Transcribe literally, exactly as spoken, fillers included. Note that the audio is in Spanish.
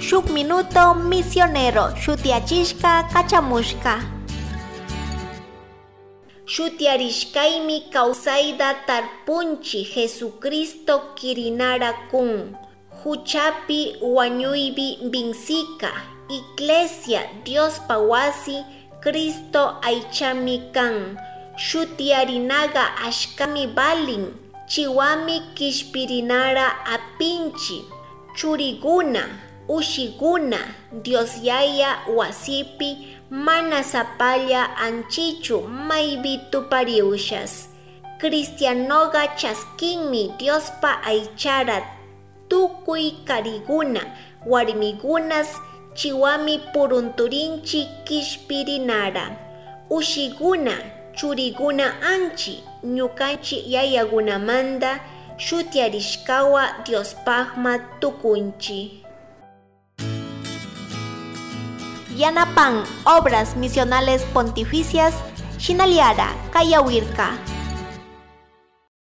shuk minuto misionero shutiachishka kachamushka. Shutiarishkaymi kawsayda tarpunchi Jesucristo kirinara kun. Huchapi wañuybi vinsika. Iglesia Dios pawasi Cristo aychami kan. Shutiarinaga ashkami balin. Chiwami kishpirinara apinchi. Churiguna, ushiguna, Dios yaya wasipi mana sapalla anchichu maybi tupariushas. Cristianoga chaskinmi Diospa aychara tukuy kariguna, warmigunas chiwami purunturinchi kishpirinara. Ushiguna, churiguna anchi, ñukanchi yayagunamanda shutiarishkawa Diospajma tukunchi. Yanapan Obras Misionales Pontificias Shinaliara Kayawirka.